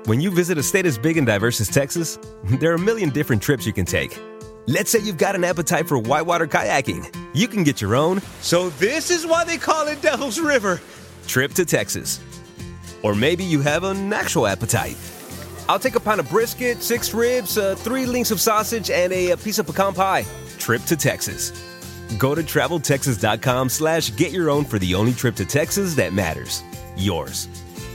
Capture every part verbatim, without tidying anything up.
When you visit a state as big and diverse as Texas, there are a million different trips you can take. Let's say you've got an appetite for whitewater kayaking. You can get your own, so this is why they call it Devil's River, trip to Texas. Or maybe you have an actual appetite. I'll take a pound of brisket, six ribs, uh, three links of sausage, and a, a piece of pecan pie. Trip to Texas. Go to traveltexas.com slash get your own for the only trip to Texas that matters. Yours.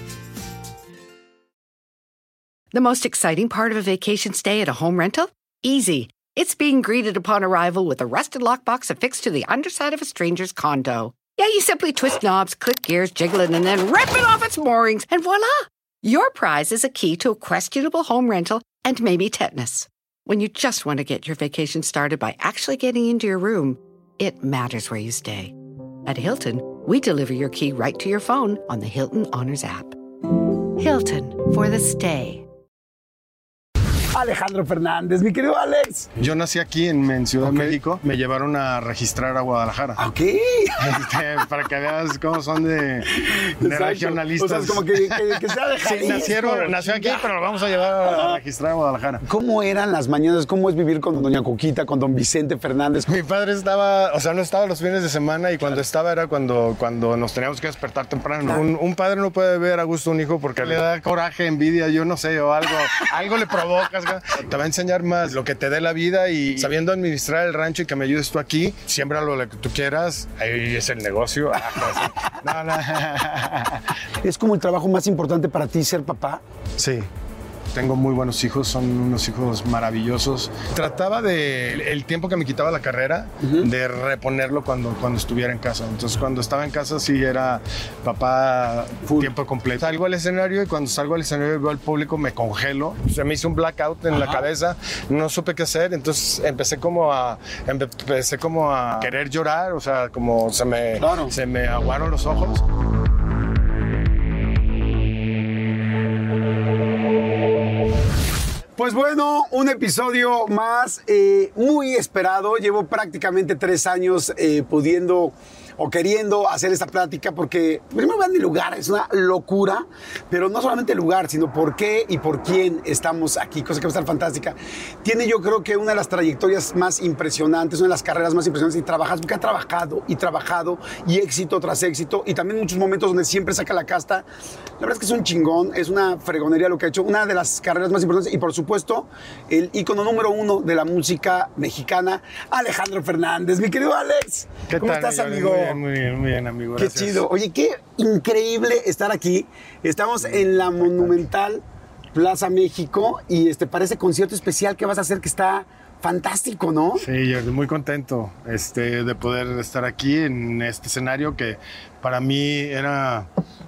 The most exciting part of a vacation stay at a home rental? Easy. It's being greeted upon arrival with a rusted lockbox affixed to the underside of a stranger's condo. Yeah, you simply twist knobs, click gears, jiggle it, and then rip it off its moorings, and voila! Your prize is a key to a questionable home rental and maybe tetanus. When you just want to get your vacation started by actually getting into your room, it matters where you stay. At Hilton, we deliver your key right to your phone on the Hilton Honors app. Hilton, for the stay. Alejandro Fernández, mi querido Alex. Yo nací aquí en, en Ciudad okay. de México. Me llevaron a registrar a Guadalajara. Ok. Este, para que veas cómo son de, de regionalistas. O sea, es como que, que, que sea de Jalisco. Sí, nacieron, nació aquí, pero lo vamos a llevar a registrar a Guadalajara. ¿Cómo eran las mañanas? ¿Cómo es vivir con doña Coquita, con don Vicente Fernández? Mi padre estaba, o sea, no estaba los fines de semana y cuando estaba era cuando, cuando nos teníamos que despertar temprano. Un, un padre no puede ver a gusto a un hijo porque le da coraje, envidia, yo no sé, o algo, algo le provocas. Te va a enseñar más lo que te dé la vida y sabiendo administrar el rancho y que me ayudes tú aquí, siembra lo que tú quieras, ahí es el negocio. No, no. ¿Es como el trabajo más importante para ti ser papá? Sí. Tengo muy buenos hijos, son unos hijos maravillosos. Trataba de el tiempo que me quitaba la carrera, uh-huh. de reponerlo cuando, cuando estuviera en casa. Entonces, cuando estaba en casa sí era papá full tiempo completo. Salgo al escenario y cuando salgo al escenario y veo al público me congelo. Se me hizo un blackout en Ajá. la cabeza, no supe qué hacer. Entonces empecé como a empecé como a querer llorar, o sea, como se me, claro. se me aguaron los ojos. Pues bueno, un episodio más eh, muy esperado. Llevo prácticamente tres años eh, pudiendo o queriendo hacer esta plática porque, primero vean el lugar, es una locura, pero no solamente el lugar, sino por qué y por quién estamos aquí, cosa que va a estar fantástica. Tiene yo creo que una de las trayectorias más impresionantes, una de las carreras más impresionantes y trabajas, porque ha trabajado y trabajado y éxito tras éxito y también muchos momentos donde siempre saca la casta. La verdad es que es un chingón, es una fregonería lo que ha hecho, una de las carreras más importantes y por supuesto el ícono número uno de la música mexicana, Alejandro Fernández. Mi querido Alex, ¿qué ¿cómo tal, estás, Miguel? amigo? Muy bien, muy bien, muy bien, amigo. Qué Gracias. chido. Oye, qué increíble estar aquí. Estamos en la monumental Plaza México y este parece concierto especial que vas a hacer que está fantástico, ¿no? Sí, yo estoy muy contento este, de poder estar aquí en este escenario que para mí era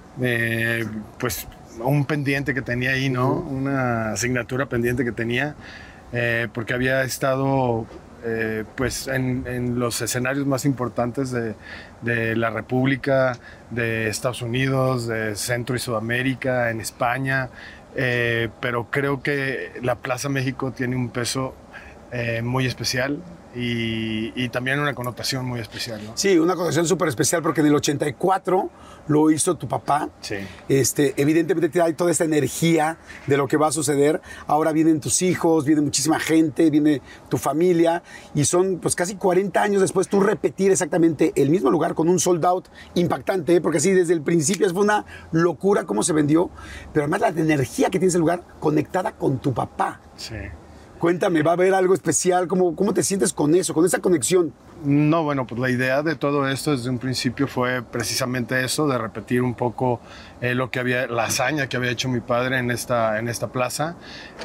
eh, pues un pendiente que tenía ahí, ¿no? Uh-huh. Una asignatura pendiente que tenía eh, porque había estado Eh, pues en, en los escenarios más importantes de, de la República, de Estados Unidos, de Centro y Sudamérica, en España, eh, pero creo que la Plaza México tiene un peso eh, muy especial y, y también una connotación muy especial, ¿no? Sí, una connotación súper especial porque en el ochenta y cuatro lo hizo tu papá. Sí. Este, evidentemente te da toda esta energía de lo que va a suceder. Ahora vienen tus hijos, viene muchísima gente, viene tu familia y son pues casi cuarenta años después tú repetir exactamente el mismo lugar con un sold out impactante, ¿eh? Porque así desde el principio fue una locura cómo se vendió, pero además la energía que tiene ese lugar conectada con tu papá. Sí. Cuéntame, ¿va a haber algo especial? ¿Cómo, cómo te sientes con eso, con esa conexión? No, bueno, pues la idea de todo esto desde un principio fue precisamente eso, de repetir un poco eh, lo que había, la hazaña que había hecho mi padre en esta, en esta plaza.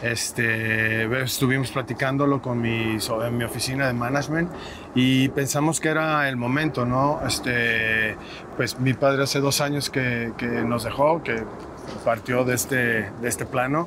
Este, estuvimos platicándolo con mi, en mi oficina de management y pensamos que era el momento, ¿no? Este, pues mi padre hace dos años que, que nos dejó, que partió de este, de este plano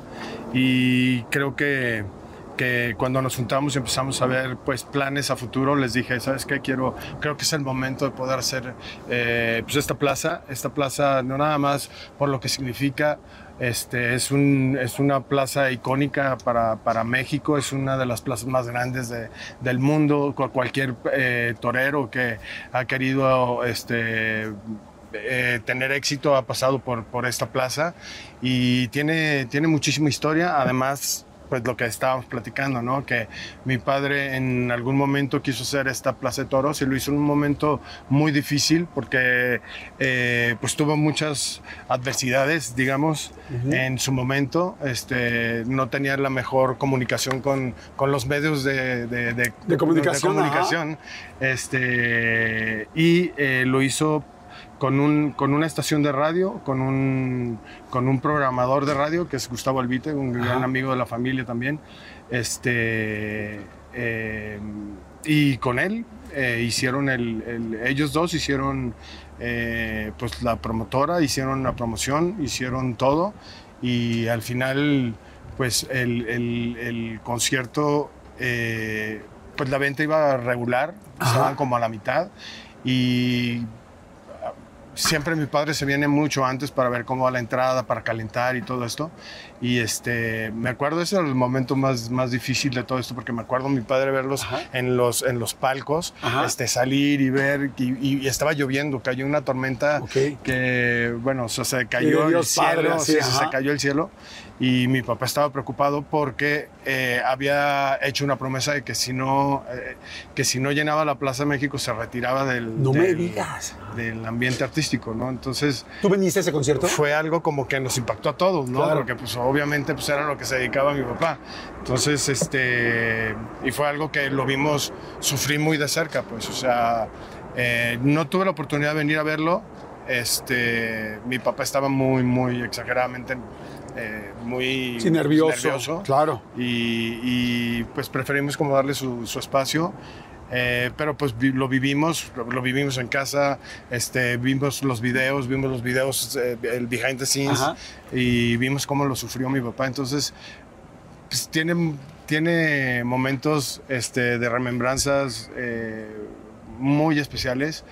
y creo que que cuando nos juntamos y empezamos a ver pues planes a futuro, les dije, ¿sabes qué? Quiero, creo que es el momento de poder hacer eh, pues esta plaza, esta plaza no nada más por lo que significa, este, es, un, es una plaza icónica para, para México, es una de las plazas más grandes de, del mundo, cualquier eh, torero que ha querido este, eh, tener éxito, ha pasado por, por esta plaza y tiene, tiene muchísima historia. Además, pues lo que estábamos platicando, ¿no? Que mi padre en algún momento quiso hacer esta plaza de toros y lo hizo en un momento muy difícil porque eh, pues tuvo muchas adversidades, digamos, uh-huh. en su momento. Este, no tenía la mejor comunicación con, con los medios de, de, de, de comunicación. De comunicación este, y eh, lo hizo Con, un, con una estación de radio, con un, con un programador de radio, que es Gustavo Albite, un Ajá. gran amigo de la familia también. Este, eh, y con él eh, hicieron, el, el, ellos dos hicieron eh, pues la promotora, hicieron la promoción, hicieron todo. Y al final, pues el, el, el concierto, eh, pues la venta iba regular, estaban como a la mitad. Y siempre mi padre se viene mucho antes para ver cómo va la entrada, para calentar y todo esto. Y este, me acuerdo, ese era el momento más, más difícil de todo esto, porque me acuerdo mi padre verlos en los, en los palcos, este, salir y ver, y, y estaba lloviendo, cayó una tormenta okay. que, bueno, o sea, se cayó el cielo, padre, sí, sí, se cayó el cielo. Y mi papá estaba preocupado porque eh, había hecho una promesa de que si no, eh, que si no llenaba la Plaza de México se retiraba del, no del, me digas. del ambiente artístico, ¿no? Entonces... ¿Tú viniste a ese concierto? Fue algo como que nos impactó a todos, ¿no? Claro. Porque pues obviamente pues, era lo que se dedicaba mi papá. Entonces, este... Y fue algo que lo vimos sufrir muy de cerca, pues, o sea... Eh, no tuve la oportunidad de venir a verlo. Este... Mi papá estaba muy, muy exageradamente... Eh, muy sí, nervioso, nervioso. Claro. Y, y pues preferimos como darle su, su espacio. Eh, pero pues vi, lo vivimos, lo, lo vivimos en casa, este, vimos los videos, vimos los videos, eh, el behind the scenes. Ajá. Y vimos cómo lo sufrió mi papá. Entonces, pues tiene, tiene momentos este, de remembranzas eh, muy especiales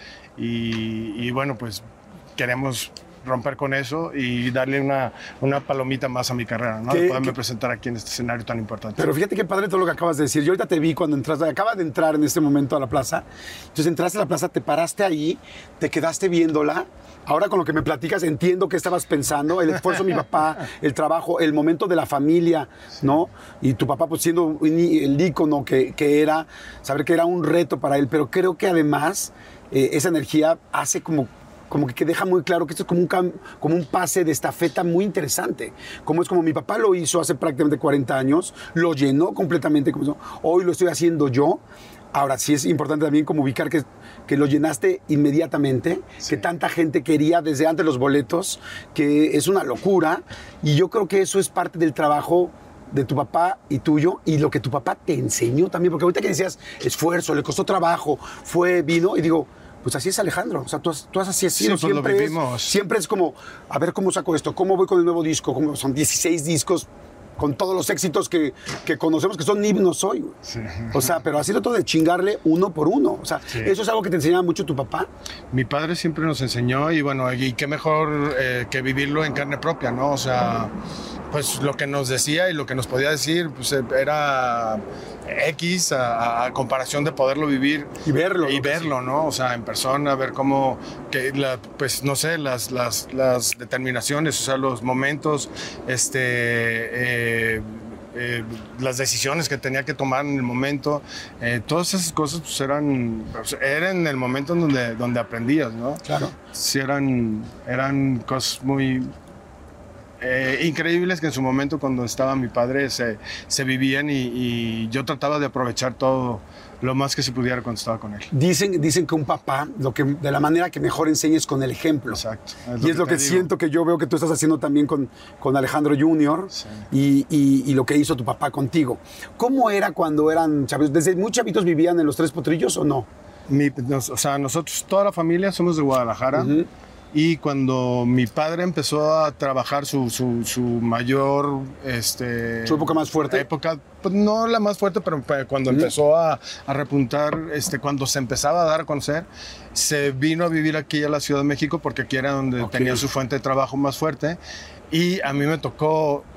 y, y bueno, pues queremos romper con eso y darle una, una palomita más a mi carrera, ¿no? De poderme presentar aquí en este escenario tan importante. Pero fíjate qué padre todo lo que acabas de decir. Yo ahorita te vi cuando entraste, acabas de entrar en este momento a la plaza. Entonces entraste a la plaza, te paraste ahí, te quedaste viéndola. Ahora con lo que me platicas entiendo qué estabas pensando, el esfuerzo de mi papá, el trabajo, el momento de la familia, ¿no? Y tu papá pues siendo el ícono que, que era, saber que era un reto para él. Pero creo que además eh, esa energía hace como... como que deja muy claro que esto es como un, cam, como un pase de estafeta muy interesante. Como es como mi papá lo hizo hace prácticamente cuarenta años, lo llenó completamente, como eso. Hoy lo estoy haciendo yo. Ahora sí es importante también como ubicar que, que lo llenaste inmediatamente, sí. que tanta gente quería desde antes los boletos, que es una locura. Y yo creo que eso es parte del trabajo de tu papá y tuyo y lo que tu papá te enseñó también. Porque ahorita que decías esfuerzo, le costó trabajo, fue, vino y digo... Pues así es Alejandro, o sea, tú, tú así has sido, sí, pues siempre, lo vivimos. Es, siempre es como, a ver cómo saco esto, cómo voy con el nuevo disco, cómo son dieciséis discos con todos los éxitos que, que conocemos, que son himnos hoy, güey. Sí. O sea, pero ha sido todo de chingarle uno por uno, o sea, sí. ¿Eso es algo que te enseñaba mucho tu papá? Mi padre siempre nos enseñó y bueno, y qué mejor eh, que vivirlo en carne propia, ¿no? O sea, pues lo que nos decía y lo que nos podía decir, pues era... X a, a comparación de poderlo vivir y verlo, y verlo, ¿no? O sea, en persona, ver cómo, que la, pues no sé, las, las, las determinaciones, o sea, los momentos, este, eh, eh, las decisiones que tenía que tomar en el momento, eh, todas esas cosas pues eran, pues, eran en el momento en donde, donde aprendías, ¿no? Claro. Sí, eran, eran cosas muy... Eh, increíbles que en su momento cuando estaba mi padre se, se vivían y, y yo trataba de aprovechar todo lo más que se pudiera cuando estaba con él. Dicen, dicen que un papá, lo que, de la manera que mejor enseña es con el ejemplo. Exacto. Es y es lo que, que siento que yo veo que tú estás haciendo también con, con Alejandro junior Sí. Y, y, y lo que hizo tu papá contigo. ¿Cómo era cuando eran chavitos? ¿Desde muy chavitos vivían en Los Tres Potrillos o no? Mi, nos, o sea, nosotros, toda la familia somos de Guadalajara. Uh-huh. Y cuando mi padre empezó a trabajar su, su, su mayor... Este, ¿Su época más fuerte? Época, pues no la más fuerte, pero cuando mm. empezó a, a repuntar, este, cuando se empezaba a dar a conocer, se vino a vivir aquí a la Ciudad de México porque aquí era donde okay. tenía su fuente de trabajo más fuerte. Y a mí me tocó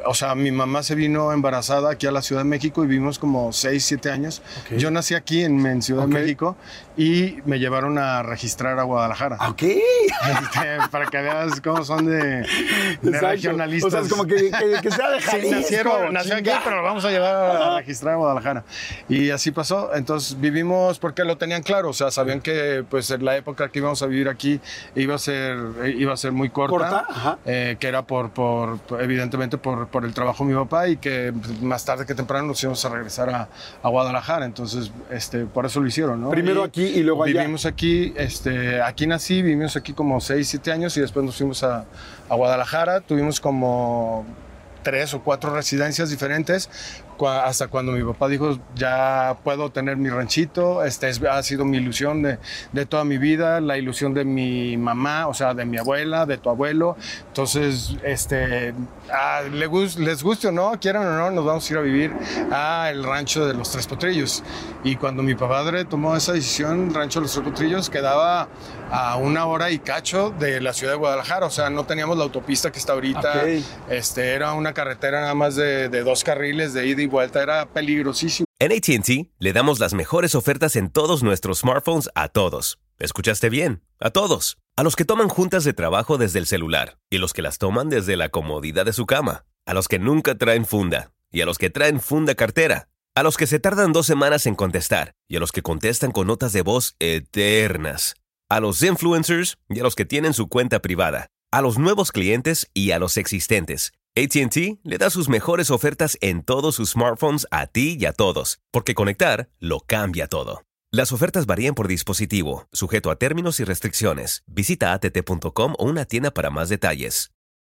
o sea, mi mamá se vino embarazada aquí a la Ciudad de México y vivimos como seis, siete años. Okay. Yo nací aquí en, en Ciudad okay. de México y me llevaron a registrar a Guadalajara. Ok. Este, para que veas cómo son de, de regionalistas. O sea, es como que, que, que sea de Jalisco. Sí, nacieron, nació aquí, pero lo vamos a llevar a registrar a Guadalajara. Y así pasó. Entonces vivimos porque lo tenían claro. O sea, sabían que pues la época que íbamos a vivir aquí iba a ser, iba a ser muy corta. ¿Corta? Ajá. Eh, que era por, por, evidentemente por, por el trabajo de mi papá y que más tarde que temprano nos íbamos a regresar a, a Guadalajara. Entonces, este, por eso lo hicieron, ¿no? Primero y aquí y luego allá. Vivimos aquí, este, aquí nací, vivimos aquí como seis, siete años y después nos fuimos a, a Guadalajara. Tuvimos como tres o cuatro residencias diferentes hasta cuando mi papá dijo ya puedo tener mi ranchito. Este es, ha sido mi ilusión de, de toda mi vida, la ilusión de mi mamá, o sea, de mi abuela, de tu abuelo. Entonces, este, ah, les, gust, les guste o no, quieran o no, nos vamos a ir a vivir al rancho de los Tres Potrillos. Y cuando mi padre tomó esa decisión, el rancho de los Tres Potrillos quedaba a una hora y cacho de la ciudad de Guadalajara. O sea, no teníamos la autopista que está ahorita. Okay. Este, era una carretera nada más de, de dos carriles de ida y vuelta, era peligrosísimo. En A T and T le damos las mejores ofertas en todos nuestros smartphones a todos. ¿Escuchaste bien? A todos. A los que toman juntas de trabajo desde el celular y los que las toman desde la comodidad de su cama. A los que nunca traen funda y a los que traen funda cartera. A los que se tardan dos semanas en contestar y a los que contestan con notas de voz eternas. A los influencers y a los que tienen su cuenta privada. A los nuevos clientes y a los existentes. A T and T le da sus mejores ofertas en todos sus smartphones a ti y a todos, porque conectar lo cambia todo. Las ofertas varían por dispositivo, sujeto a términos y restricciones. Visita a t t punto com o una tienda para más detalles.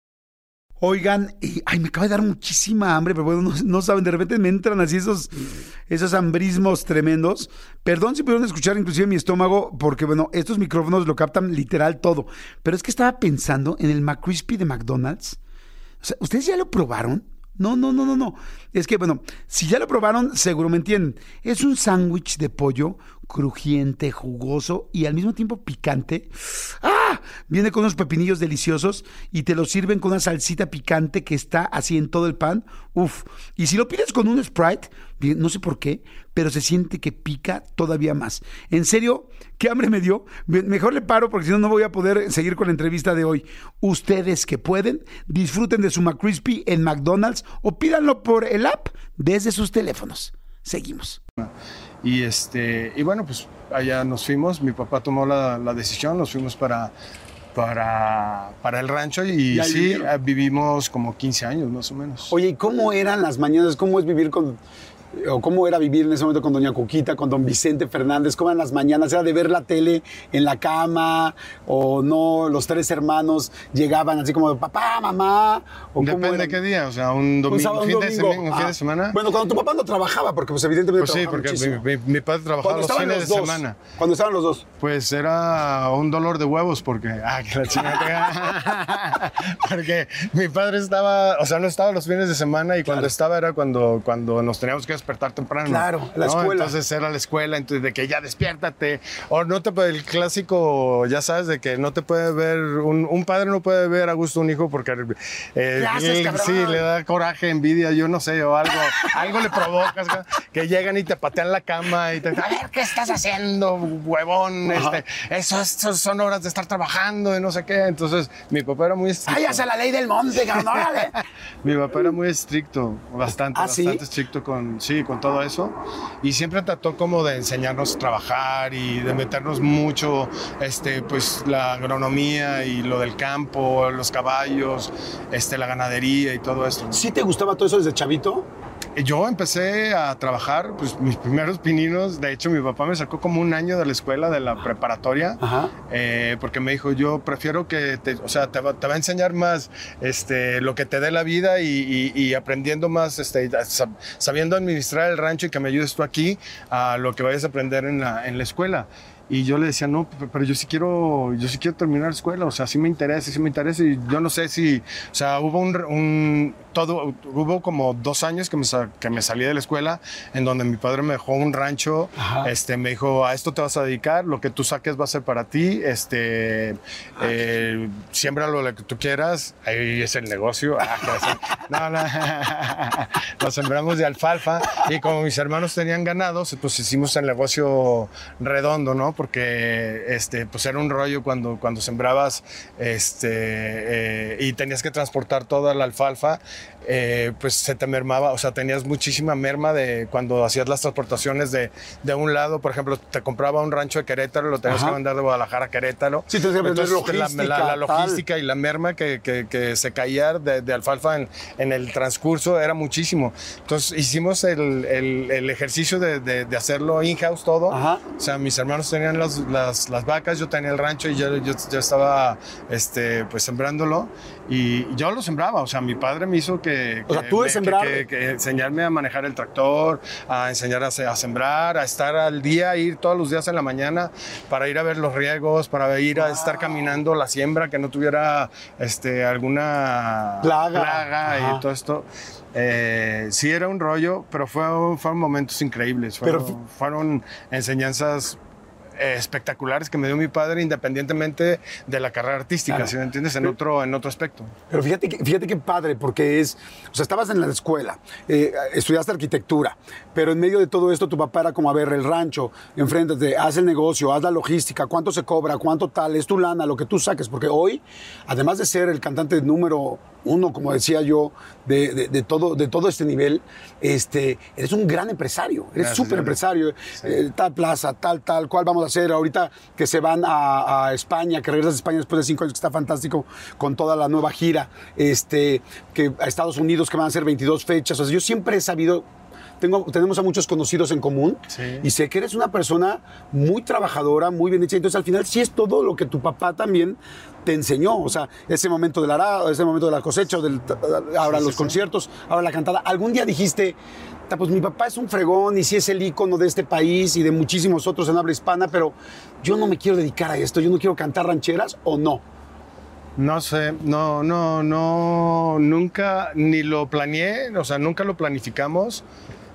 Oigan, y, ay, me acaba de dar muchísima hambre, pero bueno, no, no saben, de repente me entran así esos, esos hambrismos tremendos. Perdón si pudieron escuchar inclusive mi estómago, porque bueno, estos micrófonos lo captan literal todo. Pero es que estaba pensando en el McCrispy de McDonald's. O sea, ¿ustedes ya lo probaron? No, no, no, no, no. Es que, bueno, si ya lo probaron, seguro me entienden. Es un sándwich de pollo crujiente, jugoso y al mismo tiempo picante. ¡Ah! Viene con unos pepinillos deliciosos y te lo sirven con una salsita picante que está así en todo el pan. Uf. Y si lo pides con un Sprite, no sé por qué, pero se siente que pica todavía más. En serio, qué hambre me dio. Mejor le paro porque si no, no voy a poder seguir con la entrevista de hoy. Ustedes que pueden, disfruten de su McCrispy en McDonald's o pídanlo por el app desde sus teléfonos. Seguimos. Y, este, y bueno, pues allá nos fuimos. Mi papá tomó la, la decisión, nos fuimos para, para, para el rancho y, y sí, vivieron? vivimos como quince años más o menos. Oye, ¿y cómo eran las mañanas? ¿Cómo es vivir con... o cómo era vivir en ese momento con doña Cuquita, con don Vicente Fernández? ¿Cómo eran las mañanas? ¿Era de ver la tele en la cama o no? ¿Los tres hermanos llegaban así como de papá, mamá? ¿O depende de qué día, o sea, un domingo, un, sábado, un, fin, domingo. De semana, un fin de semana. Bueno, cuando tu papá no trabajaba, porque pues evidentemente pues sí, porque mi, mi, mi padre trabajaba los fines los de dos, semana. ¿Cuándo estaban los dos? Pues era un dolor de huevos porque, ah, que la chingada. Porque mi padre estaba, o sea, no estaba los fines de semana y cuando claro. estaba era cuando, cuando nos teníamos que despertar temprano. Claro, la ¿no? escuela. Entonces era la escuela, entonces de que ya despiértate. O no te puede, el clásico, ya sabes, de que no te puede ver, un, un padre no puede ver a gusto un hijo porque eh, haces, él, sí, le da coraje, envidia, yo no sé, o algo, algo le provocas, que llegan y te patean la cama y te dicen, a ver, ¿qué estás haciendo, huevón? Este, eso, eso son horas de estar trabajando y no sé qué. Entonces, mi papá era muy estricto. ¡Ay, hace la ley del monte, cabrón! Mi papá era muy estricto, bastante, ¿Ah, bastante sí? estricto con, sí, con todo eso. Y siempre trató como de enseñarnos a trabajar y de meternos mucho, este, pues, la agronomía y lo del campo, los caballos, este, la ganadería y todo esto. ¿Sí te gustaba todo eso desde chavito? Yo empecé a trabajar, pues, mis primeros pininos. De hecho, mi papá me sacó como un año de la escuela, de la preparatoria, eh, porque me dijo, yo prefiero que, te, o sea, te va, te va a enseñar más este, lo que te dé la vida y, y, y aprendiendo más, este, sabiendo administrar el rancho y que me ayudes tú aquí a lo que vayas a aprender en la, en la escuela. Y yo le decía, no, pero yo sí quiero, yo sí quiero terminar la escuela, o sea, sí me interesa, sí me interesa. Y yo no sé si, o sea, hubo un, un todo, hubo como dos años que me, que me salí de la escuela, en donde mi padre me dejó un rancho, este, me dijo, a esto te vas a dedicar, lo que tú saques va a ser para ti, este, eh, siémbralo lo que tú quieras, ahí es el negocio. No, no, lo sembramos de alfalfa, y como mis hermanos tenían ganados, pues hicimos el negocio redondo, ¿no? Porque este, pues era un rollo cuando, cuando sembrabas este, eh, y tenías que transportar toda la alfalfa, eh, pues se te mermaba, o sea, tenías muchísima merma de cuando hacías las transportaciones de, de un lado, por ejemplo, te compraba un rancho de Querétaro, lo tenías Ajá. que mandar de Guadalajara a Querétaro. Sí, entonces, entonces logística, la, la, la logística tal. Y la merma que, que, que se caía de, de alfalfa en, en el transcurso era muchísimo. Entonces hicimos el, el, el ejercicio de, de, de hacerlo in-house todo. Ajá. O sea, mis hermanos tenían las, las, las vacas, yo tenía el rancho y yo, yo, yo estaba este, pues sembrándolo, y yo lo sembraba. O sea, mi padre me hizo que Que, o sea, tú de sembrar. Que, que, que enseñarme a manejar el tractor, a enseñar a, a sembrar, a estar al día, ir todos los días en la mañana para ir a ver los riegos, para ir a wow. estar caminando la siembra, que no tuviera este, alguna plaga, plaga y todo esto. Eh, sí era un rollo, pero fue, fueron momentos increíbles, fueron, pero, fueron enseñanzas espectaculares que me dio mi padre, independientemente de la carrera artística, claro. ¿Sí me entiendes? En otro, en otro aspecto. Pero fíjate que, fíjate qué padre, porque es, o sea, estabas en la escuela, eh, estudiaste arquitectura, pero en medio de todo esto tu papá era como, a ver, el rancho, enfréntate, haz el negocio, haz la logística, cuánto se cobra, cuánto tal, es tu lana, lo que tú saques, porque hoy, además de ser el cantante número uno, como decía yo, de, de, de, todo, de todo este nivel, este, eres un gran empresario, eres súper empresario, sí. eh, tal plaza, tal, tal, cuál vamos a hacer ahorita que se van a, a España, que regresas a España después de cinco años, que está fantástico, con toda la nueva gira, este, que a Estados Unidos, que van a ser veintidós fechas. O sea, yo siempre he sabido, tengo, tenemos a muchos conocidos en común, sí. y sé que eres una persona muy trabajadora, muy bien hecha. Entonces, al final, sí es todo lo que tu papá también te enseñó. O sea, ese momento del arado, ese momento de la cosecha, del, ahora sí, los sí, conciertos, sí. ahora la cantada. ¿Algún día dijiste, pues mi papá es un fregón y sí es el ícono de este país y de muchísimos otros en habla hispana, pero yo no me quiero dedicar a esto, yo no quiero cantar rancheras, o no? No sé, no, no, no, nunca, ni lo planeé, o sea, nunca lo planificamos.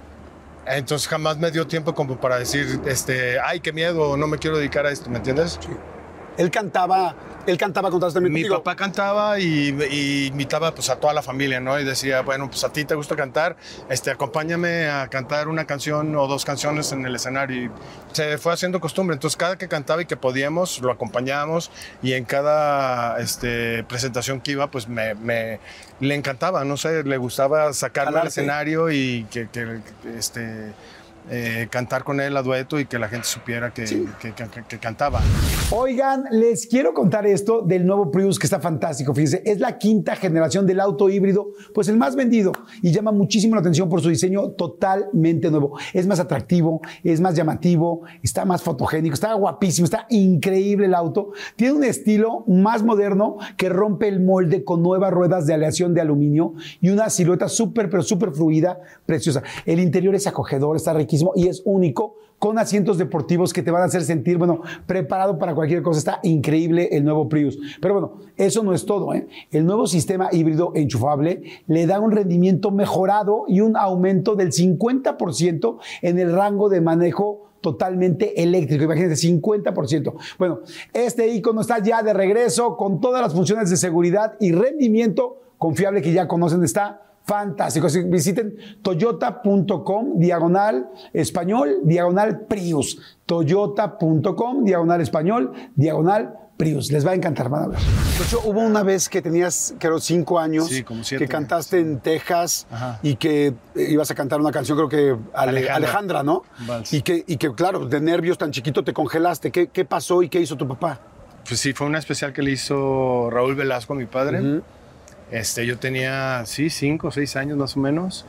Entonces jamás me dio tiempo como para decir, este, ay, qué miedo, no me quiero dedicar a esto, ¿me entiendes? Sí. Él cantaba, él cantaba constantemente. Mi papá cantaba y, y invitaba pues a toda la familia, ¿no? Y decía, bueno, pues a ti te gusta cantar, este, acompáñame a cantar una canción o dos canciones en el escenario. Y se fue haciendo costumbre. Entonces cada que cantaba y que podíamos, lo acompañábamos, y en cada este, presentación que iba, pues me, me le encantaba, no sé, le gustaba sacarme al escenario y que, que este... Eh, cantar con él a dueto y que la gente supiera que, sí. que, que, que, que cantaba. Oigan, les quiero contar esto del nuevo Prius, que está fantástico. Fíjense, es la quinta generación del auto híbrido, pues el más vendido, y llama muchísimo la atención por su diseño totalmente nuevo. Es más atractivo, es más llamativo, está más fotogénico, está guapísimo, está increíble el auto. Tiene un estilo más moderno que rompe el molde con nuevas ruedas de aleación de aluminio y una silueta súper, pero súper fluida, preciosa. El interior es acogedor, está riquísimo y es único, con asientos deportivos que te van a hacer sentir, bueno, preparado para cualquier cosa. Está increíble el nuevo Prius. Pero bueno, eso no es todo, ¿eh? El nuevo sistema híbrido enchufable le da un rendimiento mejorado y un aumento del cincuenta por ciento en el rango de manejo totalmente eléctrico. Imagínense, cincuenta por ciento. Bueno, este icono está ya de regreso con todas las funciones de seguridad y rendimiento confiable que ya conocen. Está fantástico. Así, visiten toyota punto com diagonal español diagonal Prius. toyota punto com diagonal español diagonal Prius. Les va a encantar, van a ver. De hecho, hubo una vez que tenías, creo, cinco años, sí, como siete, que cantaste sí. en Texas. Ajá. Y que ibas a cantar una canción, creo que Ale, Alejandra. Alejandra, ¿no? Vals. Y que, y que, claro, de nervios tan chiquito te congelaste. ¿Qué, qué pasó y qué hizo tu papá? Pues sí, fue una especial que le hizo Raúl Velasco, mi padre. Uh-huh. Este, yo tenía, sí, cinco o seis años más o menos,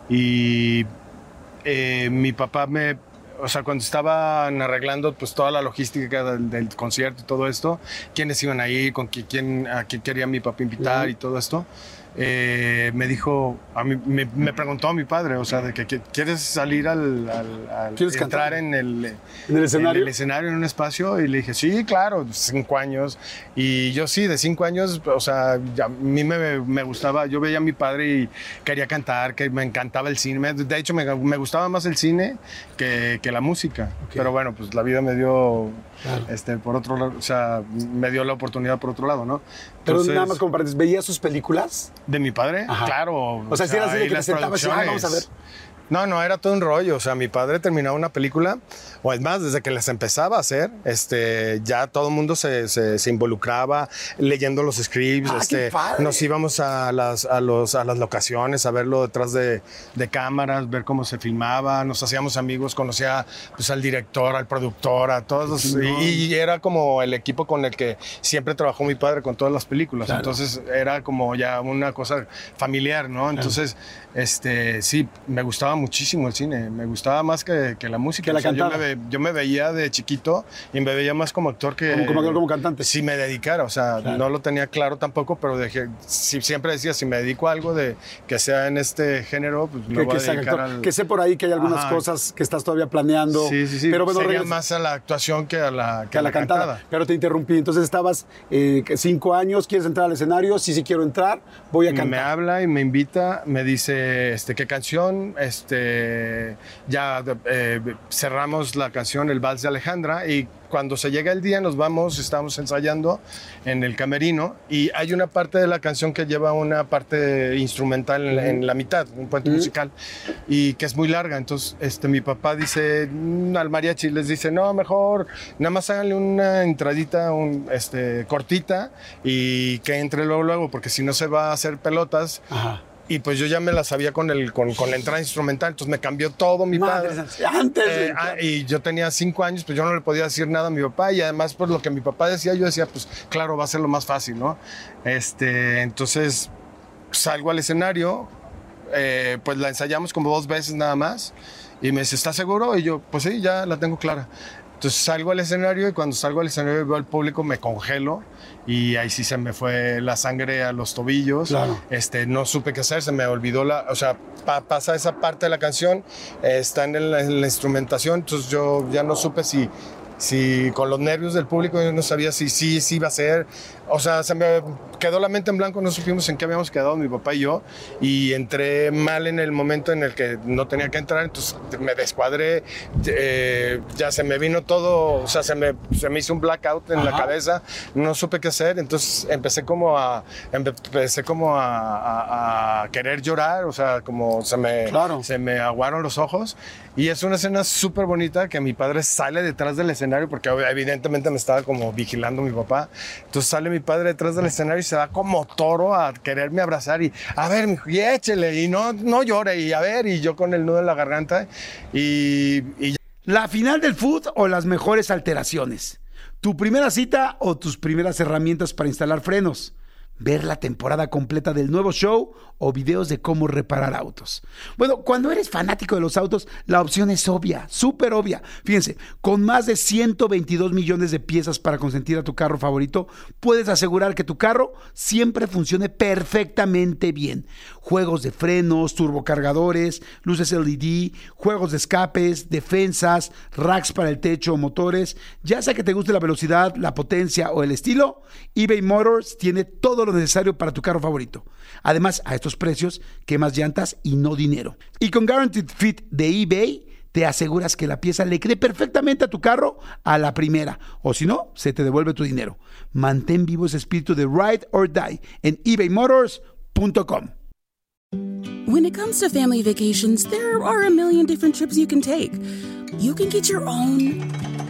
y eh, mi papá me, o sea, cuando estaban arreglando pues toda la logística del, del concierto y todo esto, quiénes iban a ir, con quién, quién, a quién quería mi papá invitar uh-huh. y todo esto, eh, me dijo, a mí, me, me preguntó a mi padre, o sea, de que ¿quieres salir al, al, al ¿Quieres entrar cantar? en el, ¿En el escenario? en el escenario, en un espacio? Y le dije, sí, claro, cinco años. Y yo sí, de cinco años, o sea, ya, a mí me, me gustaba, yo veía a mi padre y quería cantar, que me encantaba el cine. De hecho, me, me gustaba más el cine que, que la música. Okay. Pero bueno, pues la vida me dio, claro. este, por otro lado, o sea, me dio la oportunidad por otro lado, ¿no? Pero Entonces, nada más como para ¿veías sus películas? ¿De mi padre? Ajá. Claro. O sea, si era así de que te sentabas y ah, vamos a ver. No, no, era todo un rollo. O sea, mi padre terminaba una película, o es más, desde que las empezaba a hacer, este, ya todo el mundo se, se, se involucraba leyendo los scripts. Ah, este, qué padre. Nos íbamos a las, a, los, a las locaciones a verlo detrás de, de cámaras, ver cómo se filmaba. Nos hacíamos amigos, conocía pues, al director, al productor, a todos. Los, no. y, y era como el equipo con el que siempre trabajó mi padre con todas las películas. Claro. Entonces era como ya una cosa familiar, ¿no? Entonces, claro. este, sí, me gustaba muchísimo el cine, me gustaba más que, que la música. Que la o sea, cantada. Yo me, yo me veía de chiquito y me veía más como actor que... Como, como actor, como cantante. Si me dedicara, o sea, claro. no lo tenía claro tampoco, pero dejé, si, siempre decía, si me dedico a algo de, que sea en este género, pues me que, voy que a dedicar al... Que sé por ahí que hay algunas Ajá. cosas que estás todavía planeando. Sí, sí, sí, pero bueno, sería regres... más a la actuación que a la, que que a la, la cantada. cantada. Pero te interrumpí, entonces estabas eh, cinco años, ¿quieres entrar al escenario? Sí, sí quiero entrar, voy a cantar. Me habla y me invita, me dice, este, ¿qué canción? Este, ya eh, cerramos la canción El Vals de Alejandra y cuando se llega el día nos vamos, estamos ensayando en el camerino y hay una parte de la canción que lleva una parte instrumental en, mm. en la mitad, un puente mm. musical y que es muy larga. Entonces este, mi papá dice al mariachi, les dice, no, mejor nada más háganle una entradita un, este, cortita y que entre luego, luego, porque si no se va a hacer pelotas. Ajá. Y pues yo ya me la sabía con, el, con, con la entrada instrumental, entonces me cambió todo mi Madre, padre. Antes. Eh, ah, y yo tenía cinco años, pues yo no le podía decir nada a mi papá y además por lo que mi papá decía, yo decía, pues claro, va a ser lo más fácil, ¿no? Este, entonces salgo al escenario, eh, pues la ensayamos como dos veces nada más y me dice, ¿estás seguro? Y yo, pues sí, ya la tengo clara. Entonces salgo al escenario y cuando salgo al escenario y veo al público me congelo y ahí sí se me fue la sangre a los tobillos. Claro. Este, no supe qué hacer, se me olvidó la... O sea, pa, pasa esa parte de la canción, eh, está en la, en la instrumentación, entonces yo ya no supe si... Si con los nervios del público yo no sabía si sí, sí iba a ser. O sea, se me quedó la mente en blanco, no supimos en qué habíamos quedado mi papá y yo. Y entré mal en el momento en el que no tenía que entrar, entonces me descuadré. Eh, ya se me vino todo, o sea, se me, se me hizo un blackout en Ajá. la cabeza. No supe qué hacer, entonces empecé como a, empecé como a, a, a querer llorar, o sea, como se me, claro. se me aguaron los ojos. Y es una escena súper bonita que mi padre sale detrás del escenario porque evidentemente me estaba como vigilando mi papá. Entonces sale mi padre detrás del escenario y se da como toro a quererme abrazar y a ver, mijo, y échele y no, no llore y a ver, y yo con el nudo en la garganta y, y... ¿La final del food o las mejores alteraciones? ¿Tu primera cita o tus primeras herramientas para instalar frenos? ¿Ver la temporada completa del nuevo show o videos de cómo reparar autos? Bueno, cuando eres fanático de los autos, la opción es obvia, súper obvia. Fíjense, con más de ciento veintidós millones de piezas para consentir a tu carro favorito, puedes asegurar que tu carro siempre funcione perfectamente bien. Juegos de frenos, turbocargadores, luces L E D, juegos de escapes, defensas, racks para el techo o motores. Ya sea que te guste la velocidad, la potencia o el estilo, eBay Motors tiene todo lo necesario para tu carro favorito. Además, a estos precios, quemas llantas y no dinero. Y con Guaranteed Fit de eBay, te aseguras que la pieza le quede perfectamente a tu carro a la primera. O si no, se te devuelve tu dinero. Mantén vivo ese espíritu de Ride or Die en ebay motors punto com. When it comes to family vacations, there are a million different trips you can take. You can get your own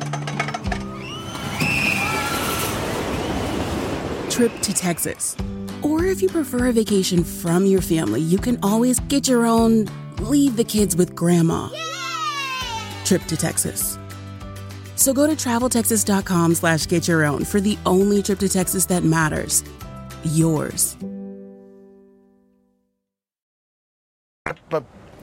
trip to Texas. Or if you prefer a vacation from your family, you can always get your own leave the kids with grandma Yay! Trip to Texas. So go to travel texas dot com slash get your own for the only trip to Texas that matters. Yours.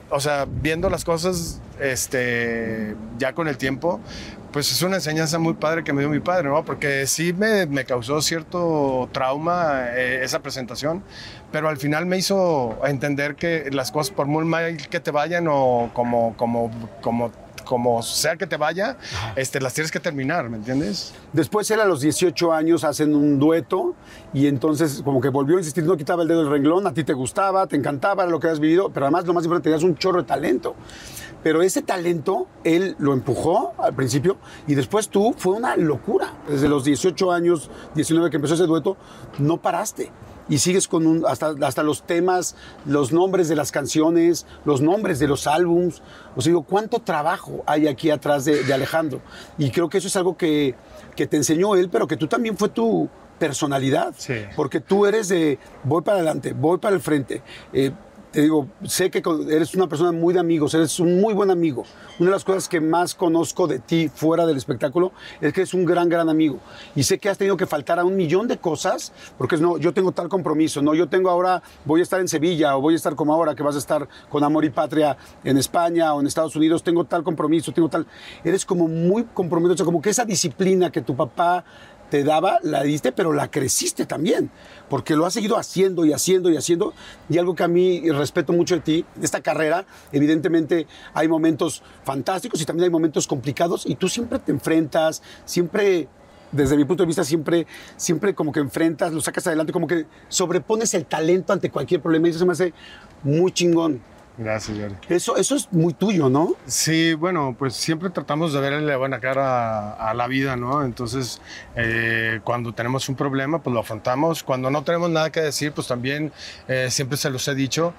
o sea, viendo las cosas este, ya con el tiempo, pues es una enseñanza muy padre que me dio mi padre, ¿no? Porque sí me, me causó cierto trauma eh, esa presentación, pero al final me hizo entender que las cosas, por muy mal que te vayan o como, como, como, como sea que te vaya, este, las tienes que terminar, ¿me entiendes? Después él a los dieciocho años hacen un dueto y entonces como que volvió a insistir, no quitaba el dedo del renglón, a ti te gustaba, te encantaba, era lo que habías vivido, pero además lo más importante, tenías un chorro de talento. Pero ese talento, él lo empujó al principio y después tú, fue una locura. Desde los dieciocho años, diecinueve que empezó ese dueto, no paraste. Y sigues con un, hasta, hasta los temas, los nombres de las canciones, los nombres de los álbums. O sea, digo, ¿cuánto trabajo hay aquí atrás de, de Alejandro? Y creo que eso es algo que, que te enseñó él, pero que tú también fue tu personalidad. Sí. Porque tú eres de voy para adelante, voy para el frente. Eh, Te digo, sé que eres una persona muy de amigos, eres un muy buen amigo. Una de las cosas que más conozco de ti fuera del espectáculo es que eres un gran, gran amigo. Y sé que has tenido que faltar a un millón de cosas, porque es, no, yo tengo tal compromiso, no, yo tengo ahora, voy a estar en Sevilla o voy a estar como ahora que vas a estar con Amor y Patria en España o en Estados Unidos, tengo tal compromiso, tengo tal... Eres como muy comprometido, o sea, como que esa disciplina que tu papá te daba, la diste, pero la creciste también, porque lo has seguido haciendo y haciendo y haciendo, y algo que a mí respeto mucho de ti, de esta carrera, evidentemente hay momentos fantásticos y también hay momentos complicados, y tú siempre te enfrentas, siempre, desde mi punto de vista, siempre, siempre como que enfrentas, lo sacas adelante, como que sobrepones el talento ante cualquier problema, y eso se me hace muy chingón. Gracias, Jordi. Eso, eso es muy tuyo, ¿no? Sí, bueno, pues siempre tratamos de verle la buena cara a, a la vida, ¿no? Entonces, eh, cuando tenemos un problema, pues lo afrontamos. Cuando no tenemos nada que decir, pues también eh, siempre se los he dicho,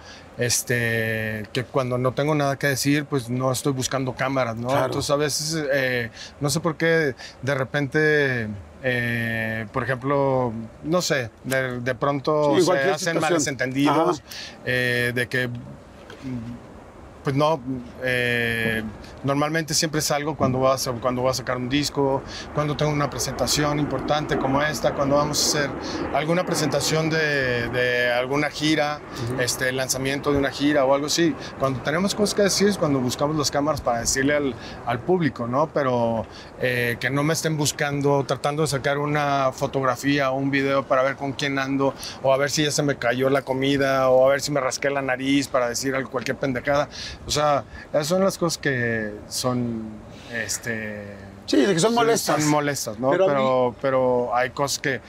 este, que cuando no tengo nada que decir, pues no estoy buscando cámaras, ¿no? Claro. Entonces, a veces, eh, no sé por qué, de repente... Eh, por ejemplo, no sé, de, de pronto sí, se hacen situación. males entendidos, eh, de que pues no, eh, normalmente siempre salgo cuando voy, a, cuando voy a sacar un disco, cuando tengo una presentación importante como esta, cuando vamos a hacer alguna presentación de, de alguna gira, uh-huh. este, lanzamiento de una gira o algo así. Cuando tenemos cosas que decir es cuando buscamos las cámaras para decirle al, al público, ¿no? Pero eh, que no me estén buscando, tratando de sacar una fotografía o un video para ver con quién ando, o a ver si ya se me cayó la comida, o a ver si me rasqué la nariz para decir cualquier pendejada. O sea, esas son las cosas que son, este... Sí, de que son molestas. Son molestas, ¿no? Pero, pero, pero hay cosas que,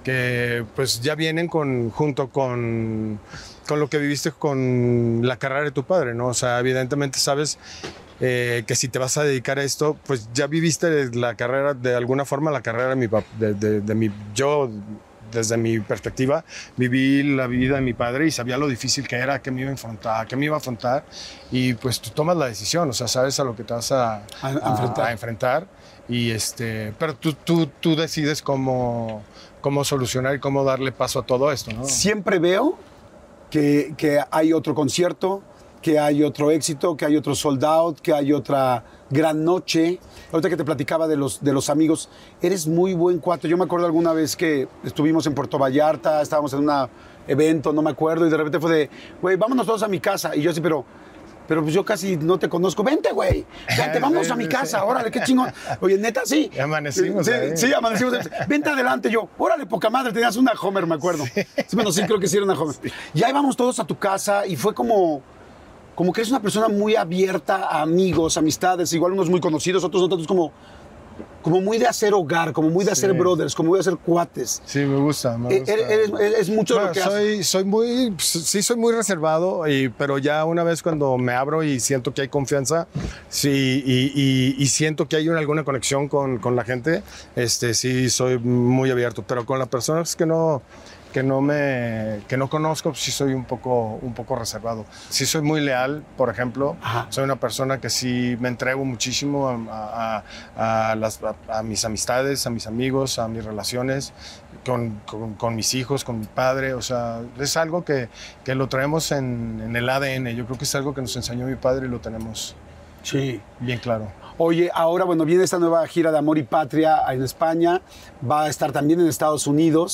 que pues ya vienen con, junto con, con lo que viviste con la carrera de tu padre, ¿no? O sea, evidentemente sabes eh, que si te vas a dedicar a esto, pues ya viviste la carrera, de alguna forma, la carrera de mi papá, de, de, de mi... Yo, desde mi perspectiva, viví la vida de mi padre y sabía lo difícil que era, que me iba a enfrentar, que me iba a afrontar, y pues tú tomas la decisión, o sea, sabes a lo que te vas a, a, a, enfrentar. a enfrentar, y este, pero tú, tú, tú decides cómo, cómo solucionar y cómo darle paso a todo esto, ¿no? Siempre veo que, que hay otro concierto, que hay otro éxito, que hay otro sold out, que hay otra gran noche. Ahorita que te platicaba de los, de los amigos, eres muy buen cuate. Yo me acuerdo alguna vez que estuvimos en Puerto Vallarta, estábamos en un evento, no me acuerdo, y de repente fue de, güey, vámonos todos a mi casa. Y yo así, pero, pero pues yo casi no te conozco. Vente, güey, vente, vamos a mi casa, órale, qué chingón. Oye, neta, sí. Ya amanecimos. Sí, ahí. sí, amanecimos. Vente adelante. Yo, órale, poca madre, tenías una Homer, me acuerdo. Sí. Sí, bueno, sí, creo que sí era una Homer. Sí. Y ahí vamos todos a tu casa y fue como... Como que eres una persona muy abierta a amigos, amistades, igual unos muy conocidos, otros otros como, como muy de hacer hogar, como muy de hacer sí. brothers, como muy de hacer cuates. Sí, me gusta. Me gusta. Eres, eres, es mucho bueno, lo que soy, haces. Soy muy, sí, soy muy reservado, y, pero ya una vez cuando me abro y siento que hay confianza, sí, y, y, y siento que hay una, alguna conexión con, con la gente, este, sí, soy muy abierto. Pero con las personas que no... que no me que no conozco, sí soy un poco un poco reservado. Sí soy muy leal, por ejemplo. Ajá. Soy una persona que sí me entrego muchísimo a, a, a, las, a, a mis amistades, a mis amigos, a mis relaciones, con, con, con mis hijos, con mi padre. O sea, es algo que, que lo traemos en, en el A D N. Yo creo que es algo que nos enseñó mi padre y lo tenemos sí. bien claro. Oye, ahora, bueno, viene esta nueva gira de Amor y Patria en España. Va a estar también en Estados Unidos.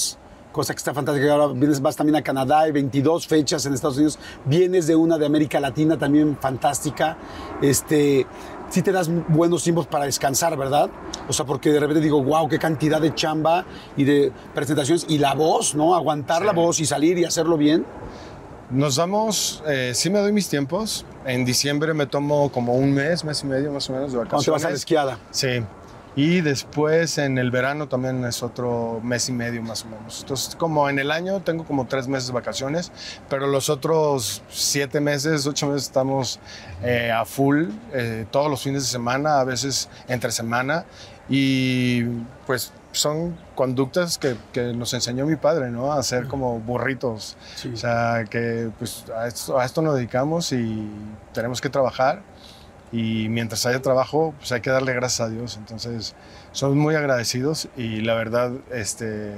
cosa que está fantástica. Ahora vienes, vas también a Canadá, hay veintidós fechas en Estados Unidos, vienes de una de América Latina también fantástica. Este, sí te das buenos tiempos para descansar, ¿verdad? O sea, porque de repente digo, wow, qué cantidad de chamba y de presentaciones y la voz, ¿no? Aguantar sí. la voz y salir y hacerlo bien. Nos damos, eh, sí me doy mis tiempos. En diciembre me tomo como un mes, mes y medio más o menos de vacaciones. ¿Cuándo te vas a la esquiada? Sí. Y después en el verano también es otro mes y medio más o menos. Entonces, como en el año tengo como tres meses de vacaciones, pero los otros siete meses, ocho meses estamos eh, a full, eh, todos los fines de semana, a veces entre semana. Y pues son conductas que, que nos enseñó mi padre, ¿no? A ser como burritos. Sí. O sea, que pues a esto, a esto nos dedicamos y tenemos que trabajar. Y mientras haya trabajo, pues hay que darle gracias a Dios. Entonces, somos muy agradecidos y la verdad, este,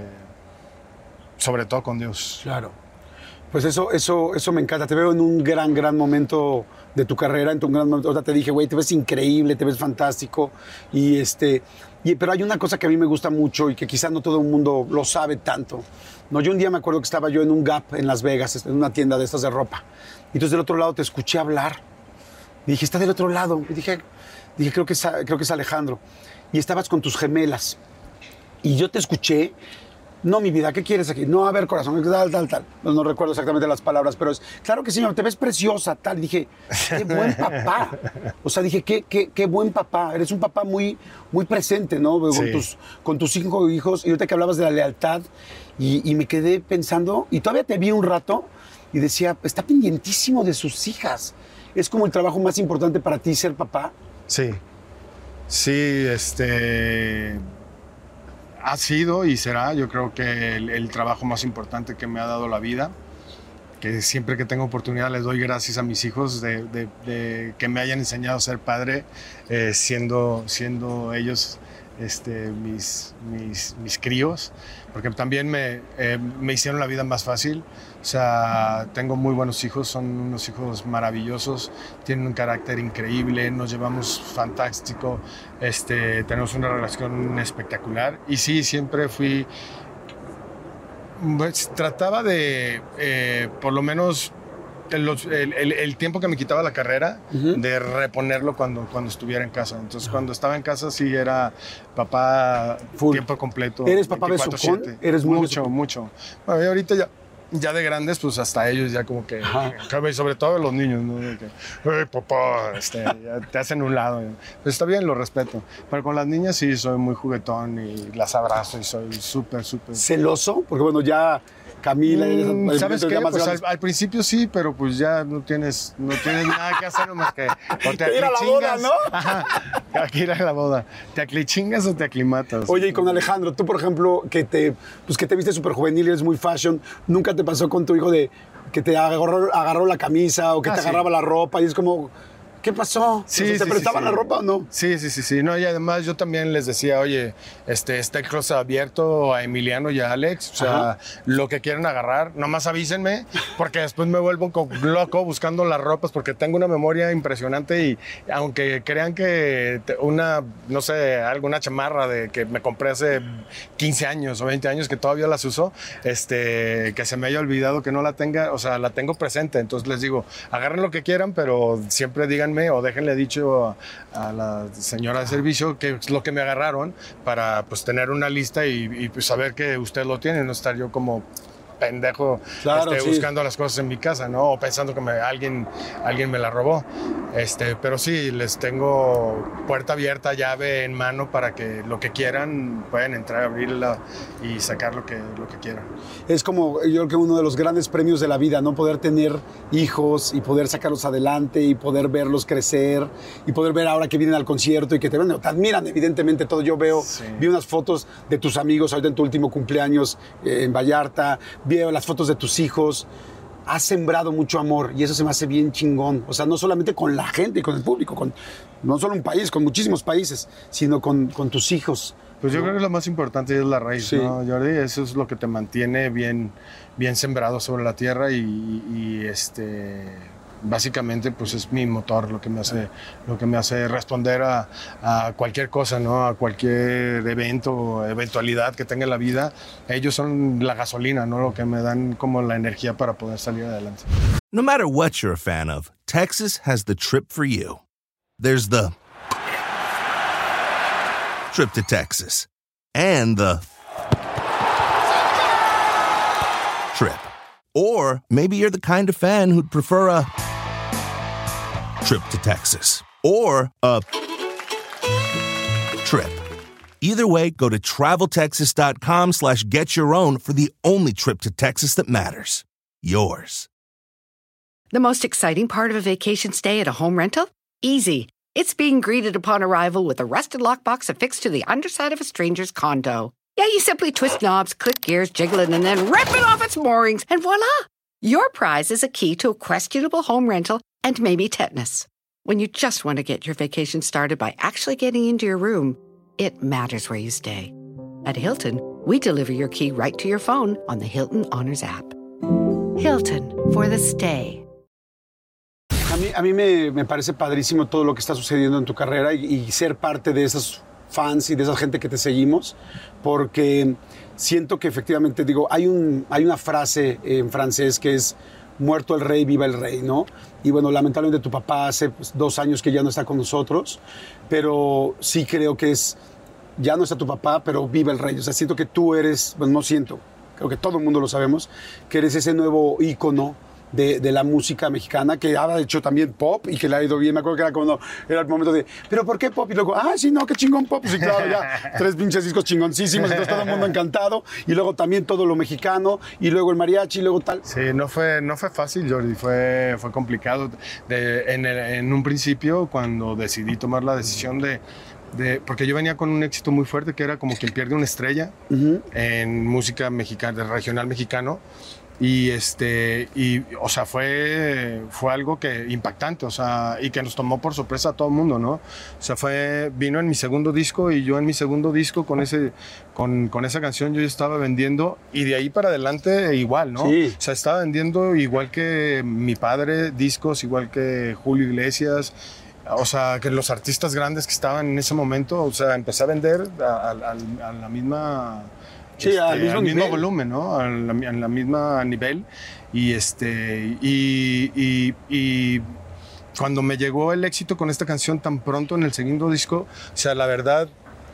sobre todo con Dios. Claro. Pues eso, eso, eso me encanta. Te veo en un gran, gran momento de tu carrera. En tu gran momento. O sea, te dije, güey, te ves increíble, te ves fantástico. Y este, y, pero hay una cosa que a mí me gusta mucho y que quizás no todo el mundo lo sabe tanto. No, yo un día me acuerdo que estaba yo en un Gap en Las Vegas, en una tienda de estas de ropa. Y entonces del otro lado te escuché hablar. Y dije, está del otro lado. Y dije, dije creo, que es, creo que es Alejandro. Y estabas con tus gemelas. Y yo te escuché. No, mi vida, ¿qué quieres aquí? No, a ver, corazón, tal, tal, tal. No, no recuerdo exactamente las palabras, pero es, claro que sí, te ves preciosa, tal. Y dije, qué buen papá. O sea, dije, qué, qué, qué buen papá. Eres un papá muy, muy presente, ¿no? Con, sí. tus, con tus cinco hijos. Y ahorita que hablabas de la lealtad, y, y me quedé pensando, y todavía te vi un rato, y decía, está pendientísimo de sus hijas. ¿Es como el trabajo más importante para ti ser papá? Sí, sí, este, ha sido y será, yo creo que el, el trabajo más importante que me ha dado la vida, que siempre que tengo oportunidad les doy gracias a mis hijos de, de, de que me hayan enseñado a ser padre, eh, siendo, siendo ellos este, mis, mis, mis críos, porque también me, eh, me hicieron la vida más fácil. O sea, tengo muy buenos hijos, son unos hijos maravillosos, tienen un carácter increíble, nos llevamos fantástico, este, tenemos una relación espectacular. Y sí, siempre fui, pues, trataba de, eh, por lo menos, el, el, el tiempo que me quitaba la carrera, uh-huh. de reponerlo cuando, cuando estuviera en casa. Entonces, uh-huh. cuando estaba en casa sí era papá full tiempo completo. ¿Eres papá de socón? ¿Eres muy mucho, mucho. Bueno, y ahorita ya... Ya de grandes, pues hasta ellos ya como que, y sobre todo los niños, ¿no? Que, hey, papá, este, ya te hacen un lado. Pues está bien, lo respeto. Pero con las niñas sí soy muy juguetón y las abrazo y soy súper, súper... ¿Celoso? Porque bueno, ya Camila... Mm, ¿Sabes qué? Pues al, al principio sí, pero pues ya no tienes, no tienes nada que hacer más que... O te ir a la boda, ¿no? Ajá, hay que ir a la boda. ¿Te aclichingas o te aclimatas? Oye, y con Alejandro, tú por ejemplo, que te, pues, que te viste súper juvenil y eres muy fashion, ¿nunca te pasó con tu hijo de que te agarró, agarró la camisa o que ah, te sí. agarraba la ropa y es como, ¿qué pasó? Sí, o sea, ¿te sí, prestaban sí, sí. la ropa o no? Sí, sí, sí, sí. No, y además yo también les decía, oye, este, está el closet abierto a Emiliano y a Alex. O sea, ajá. lo que quieran agarrar, nomás avísenme, porque después me vuelvo loco buscando las ropas, porque tengo una memoria impresionante y aunque crean que una, no sé, alguna chamarra de que me compré hace quince años o veinte años que todavía las uso, este, que se me haya olvidado que no la tenga, o sea, la tengo presente. Entonces les digo, agarren lo que quieran, pero siempre digan o déjenle dicho a, a la señora de servicio que es lo que me agarraron para pues tener una lista y, y pues, saber que usted lo tiene, no estar yo como pendejo claro, este, sí. buscando las cosas en mi casa, ¿no? O pensando que me, alguien, alguien me la robó. Este, pero sí, les tengo puerta abierta, llave en mano para que lo que quieran pueden entrar, abrirla y sacar lo que, lo que quieran. Es como, yo creo que uno de los grandes premios de la vida, ¿no? Poder tener hijos y poder sacarlos adelante y poder verlos crecer y poder ver ahora que vienen al concierto y que te, bueno, te admiran evidentemente todo. Yo veo, sí. vi unas fotos de tus amigos ahorita en tu último cumpleaños eh, en Vallarta, veo las fotos de tus hijos. Has sembrado mucho amor y eso se me hace bien chingón. O sea, no solamente con la gente y con el público, con, no solo un país, con muchísimos países, sino con, con tus hijos. Pues yo ¿no? creo que lo más importante es la raíz, sí. ¿no, Jordi? Eso es lo que te mantiene bien, bien sembrado sobre la tierra y, y este... básicamente pues es mi motor lo que me hace, lo que me hace responder a, a cualquier cosa, ¿no? A cualquier evento o eventualidad que tenga en la vida. Ellos son la gasolina, ¿no? Lo que me dan como la energía para poder salir adelante. No matter what you're a fan of, Texas has the trip for you. There's the trip to Texas and the trip. Or maybe you're the kind of fan who'd prefer a trip to Texas or a trip. Either way, go to traveltexas.com slash get your own for the only trip to Texas that matters. Yours. The most exciting part of a vacation stay at a home rental? Easy. It's being greeted upon arrival with a rusted lockbox affixed to the underside of a stranger's condo. Yeah, you simply twist knobs, click gears, jiggle it, and then rip it off its moorings, and voila! Your prize is a key to a questionable home rental and maybe tetanus. When you just want to get your vacation started by actually getting into your room, it matters where you stay. At Hilton, we deliver your key right to your phone on the Hilton Honors app. Hilton, for the stay. A mí, a mí me, me parece padrísimo todo lo que está sucediendo en tu carrera y, y ser parte de esos fans y de esa gente que te seguimos, porque siento que efectivamente, digo, hay, un, hay una frase en francés que es muerto el rey, viva el rey, ¿no? Y bueno, lamentablemente tu papá hace pues, dos años que ya no está con nosotros, pero sí creo que es, ya no está tu papá, pero viva el rey. O sea, siento que tú eres, bueno, no siento, creo que todo el mundo lo sabemos, que eres ese nuevo ícono De, de la música mexicana, que ha hecho también pop y que le ha ido bien. Me acuerdo que era cuando era el momento de, ¿pero por qué pop? Y luego, ah, sí, no, qué chingón pop. Sí, claro, ya, tres pinches discos chingoncísimos, entonces todo el mundo encantado. Y luego también todo lo mexicano, y luego el mariachi, y luego tal. Sí, no fue, no fue fácil, Jordi, fue, fue complicado. De, en, el, en un principio, cuando decidí tomar la decisión de, de, porque yo venía con un éxito muy fuerte, que era como quien pierde una estrella uh-huh. en música mexicana, regional mexicano. Y, este, y, o sea, fue, fue algo que impactante, o sea, y que nos tomó por sorpresa a todo el mundo, ¿no? O sea, fue, vino en mi segundo disco y yo en mi segundo disco con, ese, con, con esa canción yo estaba vendiendo y de ahí para adelante igual, ¿no? Sí. O sea, estaba vendiendo igual que mi padre discos, igual que Julio Iglesias, o sea, que los artistas grandes que estaban en ese momento, o sea, empecé a vender a, a, a, a la misma... Sí, este, al mismo, al mismo nivel. volumen, ¿no? A la, a la misma nivel. Y, este, y, y, y cuando me llegó el éxito con esta canción tan pronto en el segundo disco, o sea, la verdad,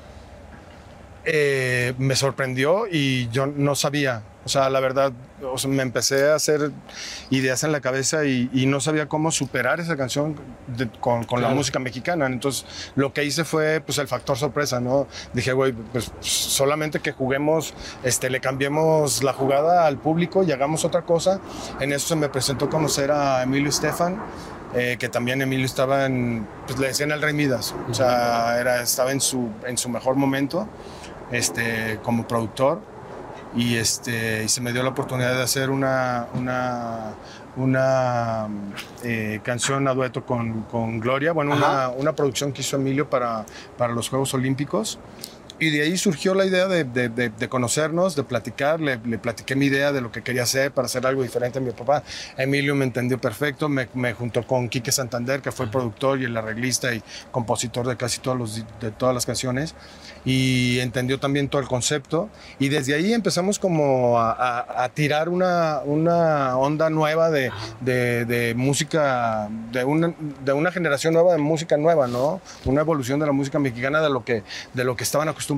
eh, me sorprendió y yo no sabía. O sea, la verdad, o sea, me empecé a hacer ideas en la cabeza y, y no sabía cómo superar esa canción de, con, con claro. la música mexicana. Entonces, lo que hice fue pues, el factor sorpresa, ¿no? Dije, güey, pues solamente que juguemos, este, le cambiemos la jugada al público y hagamos otra cosa. En eso se me presentó conocer a Emilio Estefan, eh, que también Emilio estaba en, pues le decían el Rey Midas. O sea, era, estaba en su, en su mejor momento este, como productor. Y, este, y se me dio la oportunidad de hacer una, una, una eh, canción a dueto con, con Gloria, bueno, una, una producción que hizo Emilio para, para los Juegos Olímpicos. Y de ahí surgió la idea de, de, de, de conocernos, de platicar. Le, le platiqué mi idea de lo que quería hacer para hacer algo diferente a mi papá. Emilio me entendió perfecto, me, me juntó con Quique Santander, que fue el productor y el arreglista y compositor de casi todos los, de todas las canciones. Y entendió también todo el concepto. Y desde ahí empezamos como a, a, a tirar una, una onda nueva de, de, de música, de una, de una generación nueva de música nueva, ¿no? Una evolución de la música mexicana de lo que, de lo que estaban acostumbrados.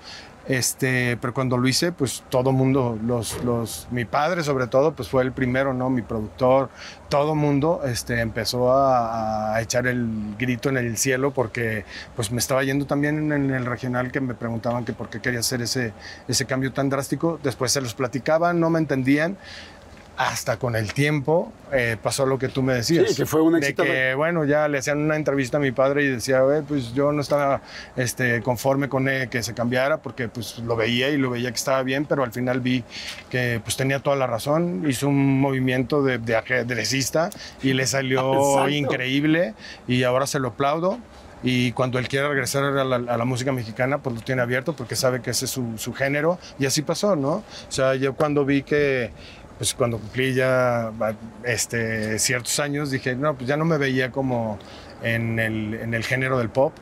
Este, pero cuando lo hice, pues todo mundo, los, los, mi padre sobre todo, pues fue el primero, ¿no? Mi productor, todo mundo este, empezó a, a echar el grito en el cielo porque pues me estaba yendo también en el regional, que me preguntaban que por qué quería hacer ese, ese cambio tan drástico. Después se los platicaban, no me entendían. Hasta con el tiempo eh, pasó lo que tú me decías. Sí, que fue un éxito. De que, bueno, ya le hacían una entrevista a mi padre y decía, pues yo no estaba este, conforme con él, que se cambiara, porque pues lo veía y lo veía que estaba bien, pero al final vi que pues tenía toda la razón. Hizo un movimiento de, de ajedrecista y le salió increíble y ahora se lo aplaudo. Y cuando él quiera regresar a la, a la música mexicana, pues lo tiene abierto porque sabe que ese es su, su género. Y así pasó, ¿no? O sea, yo cuando vi que pues cuando cumplí ya este, ciertos años, dije, no, pues ya no me veía como en el, en el género del pop.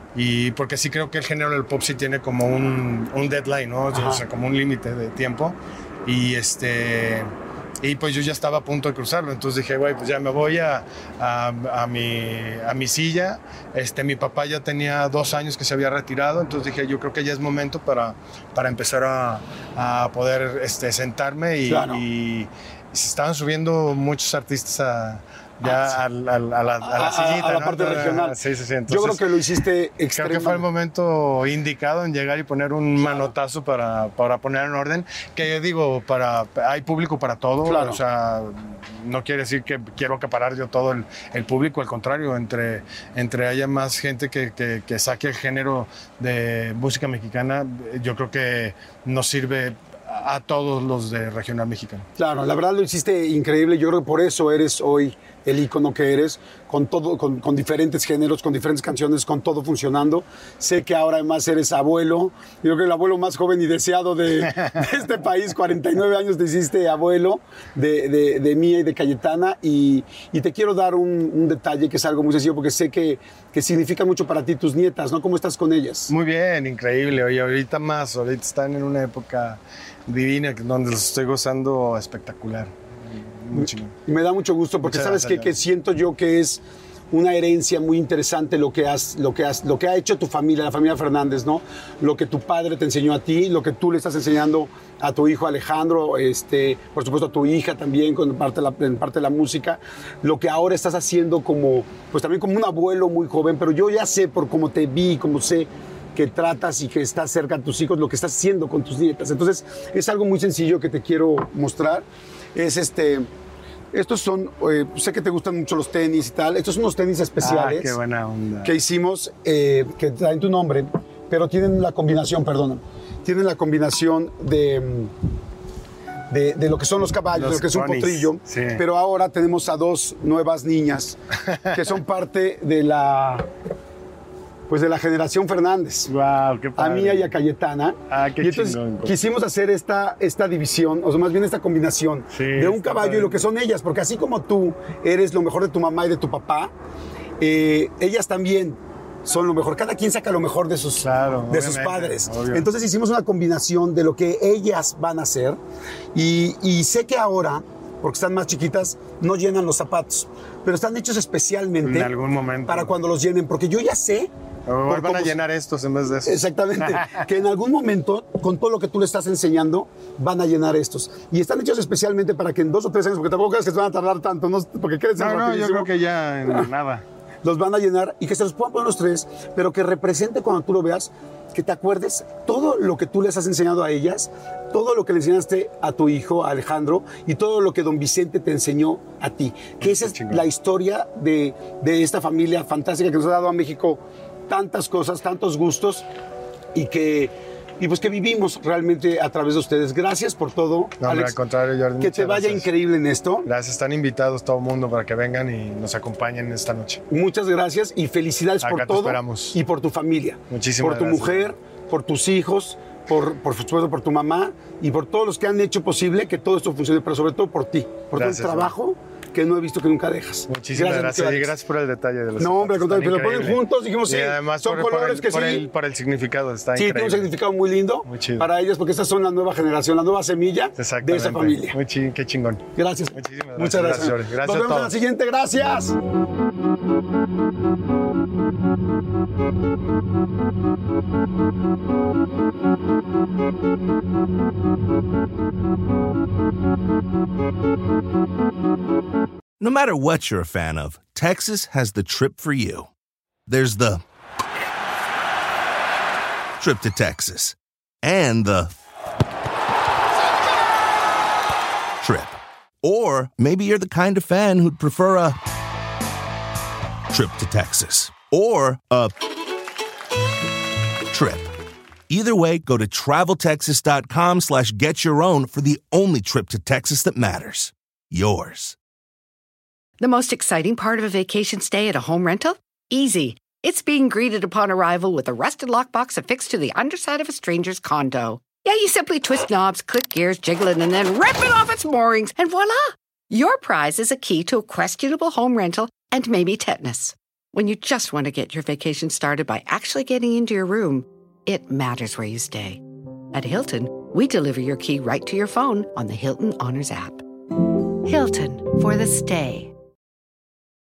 Y porque sí creo que el género del pop sí tiene como un, un deadline, ¿no? O sea, como un límite de tiempo. Y este... Y pues yo ya estaba a punto de cruzarlo, entonces dije, güey, pues ya me voy a, a, a, mi, a mi silla. Este, mi papá ya tenía dos años que se había retirado, entonces dije, yo creo que ya es momento para, para empezar a, a poder este, sentarme y, claro. y, y se estaban subiendo muchos artistas a... ya ah, sí. a, a, a, la, a la sillita, a la ¿no? parte regional. Sí, sí, sí. Entonces, yo creo que lo hiciste extremadamente. Creo que fue el momento indicado en llegar y poner un claro. manotazo para, para poner en orden. Que yo digo, para, hay público para todo. Claro. O sea, no quiere decir que quiero acaparar yo todo el, el público. Al contrario, entre, entre haya más gente que, que, que saque el género de música mexicana, yo creo que nos sirve a todos los de regional mexicano. Claro, la verdad lo hiciste increíble. Yo creo que por eso eres hoy el ícono que eres, con todo, con, con diferentes géneros, con diferentes canciones, con todo funcionando. Sé que ahora además eres abuelo. Yo creo que el abuelo más joven y deseado de, de este país. cuarenta y nueve años te hiciste abuelo de, de, de Mía y de Cayetana. Y, y te quiero dar un, un detalle que es algo muy sencillo, porque sé que, que significa mucho para ti tus nietas, ¿no? ¿Cómo estás con ellas? Muy bien, increíble. Oye, ahorita más, ahorita están en una época divina, donde los estoy gozando espectacular. Muy chingón. Me da mucho gusto porque Muchas sabes que, que siento yo que es una herencia muy interesante lo que has, lo que has, lo que ha hecho tu familia, la familia Fernández, ¿no? Lo que tu padre te enseñó a ti, lo que tú le estás enseñando a tu hijo Alejandro, este, por supuesto a tu hija también con parte de la, en parte de la música, lo que ahora estás haciendo como, pues también como un abuelo muy joven, pero yo ya sé por cómo te vi, cómo sé que tratas y que estás cerca de tus hijos, lo que estás haciendo con tus nietas. Entonces es algo muy sencillo que te quiero mostrar. Es este, estos son, eh, sé que te gustan mucho los tenis y tal, estos son unos tenis especiales. Ah, qué buena onda. Que hicimos, eh, que traen tu nombre, pero tienen la combinación, perdona, tienen la combinación de, de, de lo que son los caballos, Los de lo que es un ponies, potrillo, sí. Pero ahora tenemos a dos nuevas niñas que son parte de la... Pues de la generación Fernández. Wow, qué padre. A Mía y a Cayetana. Ah, qué y entonces chingón. quisimos hacer esta, esta división, o sea, más bien esta combinación sí, de un caballo padre. Y lo que son ellas, porque así como tú eres lo mejor de tu mamá y de tu papá, eh, ellas también son lo mejor. Cada quien saca lo mejor de sus, claro, de sus padres. Obvio. Entonces hicimos una combinación de lo que ellas van a hacer y, y sé que ahora, porque están más chiquitas, no llenan los zapatos, pero están hechos especialmente en algún momento para cuando los llenen, porque yo ya sé. O van a llenar estos en vez de estos. Exactamente. Que en algún momento, con todo lo que tú le estás enseñando, van a llenar estos. Y están hechos especialmente para que en dos o tres años, porque tampoco crees que se van a tardar tanto, ¿no? Porque crees No, no, yo creo que ya en nada. Los van a llenar y que se los puedan poner los tres, pero que represente cuando tú lo veas, que te acuerdes todo lo que tú les has enseñado a ellas, todo lo que le enseñaste a tu hijo, a Alejandro, y todo lo que don Vicente te enseñó a ti. Que esa es la historia de, de esta familia fantástica que nos ha dado a México tantas cosas, tantos gustos y que, y pues que vivimos realmente a través de ustedes. Gracias por todo, no, Alex. Al contrario, Jordi. Que te vaya gracias. Increíble en esto. Gracias, están invitados todo el mundo para que vengan y nos acompañen esta noche. Muchas gracias y felicidades Acá por te todo esperamos. Y por tu familia. Muchísimas Por tu gracias. mujer, por tus hijos, por, por supuesto por tu mamá y por todos los que han hecho posible que todo esto funcione, pero sobre todo por ti, por gracias, todo el trabajo que no he visto que nunca dejas. Muchísimas gracias, gracias. Y gracias por el detalle de los No, hombre, al contrario, zapatos, pero lo ponen juntos, dijimos, sí, y además son por, colores por el, que por sí. El, por el significado, está sí, increíble. tiene un significado muy lindo muy chido. Para ellos, porque estas son la nueva generación, la nueva semilla de esa familia. Muy ching, qué chingón. Gracias. Muchísimas gracias. Muchas gracias. Gracias, gracias Nos a vemos todos. en la siguiente, gracias. No matter what you're a fan of, Texas has the trip for you. There's the trip to Texas and the trip. Or maybe you're the kind of fan who'd prefer a trip to Texas or a trip. Either way, go to traveltexas.com slash get your own for the only trip to Texas that matters. Yours. The most exciting part of a vacation stay at a home rental? Easy. It's being greeted upon arrival with a rusted lockbox affixed to the underside of a stranger's condo. Yeah, you simply twist knobs, click gears, jiggle it, and then rip it off its moorings, and voila! Your prize is a key to a questionable home rental and maybe tetanus. When you just want to get your vacation started by actually getting into your room, it matters where you stay. At Hilton, we deliver your key right to your phone on the Hilton Honors app. Hilton for the stay.